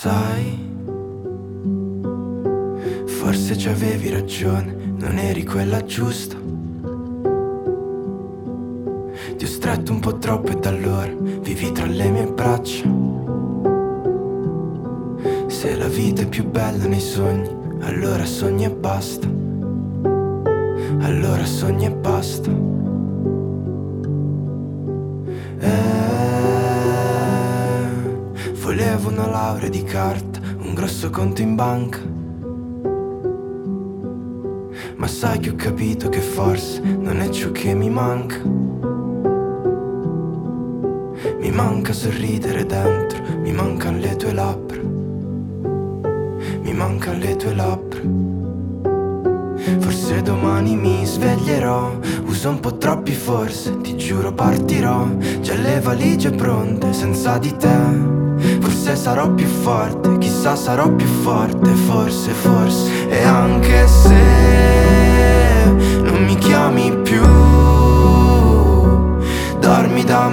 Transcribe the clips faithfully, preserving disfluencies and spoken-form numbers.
Sai, forse ci avevi ragione, non eri quella giusta. Ti ho stretto un po' troppo e da allora vivi tra le mie braccia. Se la vita è più bella nei sogni, allora sogni e basta. Allora sogni e basta. Eh, volevo una laurea di carta, un grosso conto in banca. Ma sai che ho capito che forse non è ciò che mi manca. Mi manca sorridere dentro, mi mancano le tue labbra. Mi mancano le tue labbra. Forse domani mi sveglierò, uso un po' troppi forse, ti giuro partirò. Già le valigie pronte, senza di te. Forse sarò più forte, chissà sarò più forte, forse, forse. E anche se non mi chiami più, dormi da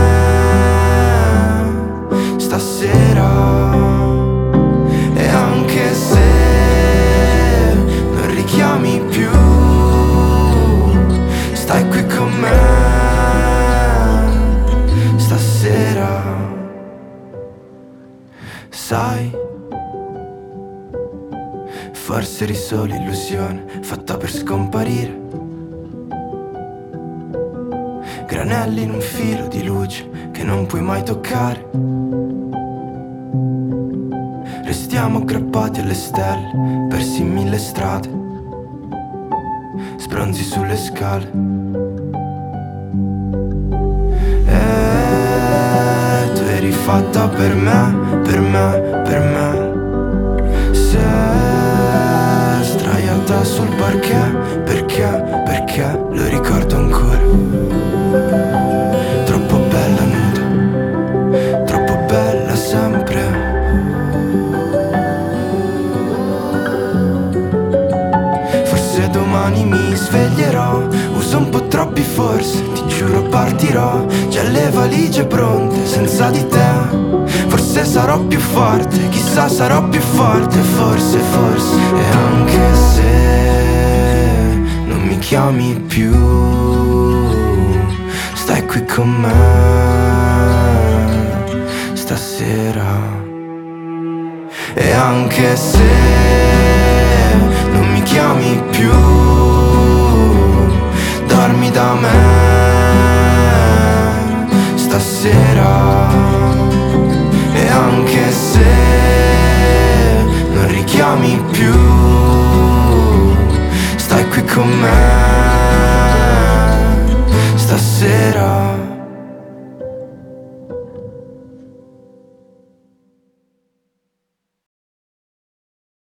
me stasera. E anche se non richiami più, stai qui con me stasera. Sai, forse eri solo illusione fatta per scomparire. Granelli in un filo di luce che non puoi mai toccare. Restiamo aggrappati alle stelle, persi in mille strade, sbronzi sulle scale. E tu eri fatta per me, per me, per me. Sei sdraiata sul parquet, perché, perché lo ricordo ancora. Troppo bella nuda, troppo bella sempre. Forse domani mi sveglierò, uso un po' troppi forse, ti giuro partirò. Già le valigie pronte, senza di te. Forse sarò più forte, chissà sarò più forte, forse, forse. E anche se non mi chiami più, stai qui con me stasera. E anche se non mi chiami più, dormi da me stasera. E anche se